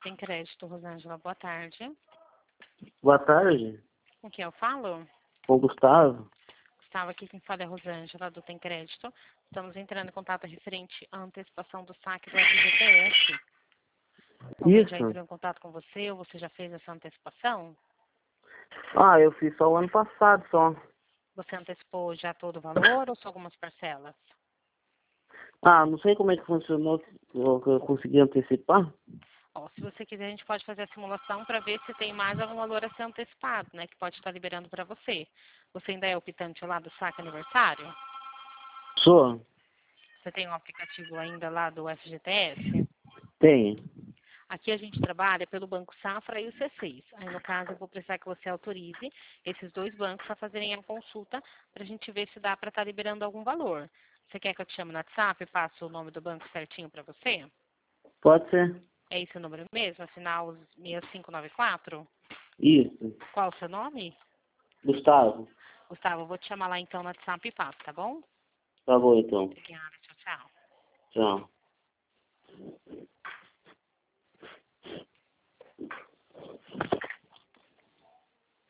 Tem Crédito, Rosângela, boa tarde. Boa tarde, Com quem eu falo? com o Gustavo. Gustavo, aqui quem fala é Rosângela, do Tem Crédito. Estamos entrando em contato referente à antecipação do saque do FGTS. Alguém já Isso. entrou em contato com você ou você já fez essa antecipação? Ah, eu fiz só o ano passado só. Você antecipou já todo o valor ou só algumas parcelas? Ah, não sei como é que funcionou, eu consegui antecipar. Ó, se você quiser, a gente pode fazer a simulação para ver se tem mais algum valor a ser antecipado, né? Que pode estar liberando para você. Você ainda é optante lá do saque aniversário? Sou? Você tem um aplicativo ainda lá do FGTS? Tem. Aqui a gente trabalha pelo Banco Safra e o C6. Aí, no caso, eu vou precisar que você autorize esses dois bancos a fazerem a consulta para a gente ver se dá para estar liberando algum valor. Você quer que eu te chame no WhatsApp e passe o nome do banco certinho para você? Pode ser? É esse o número mesmo? Afinal, 6594? Isso. Qual o seu nome? Gustavo. Gustavo, eu vou te chamar lá então no WhatsApp e passo, tá bom? Tá bom então. Obrigada, tchau, tchau. Tchau.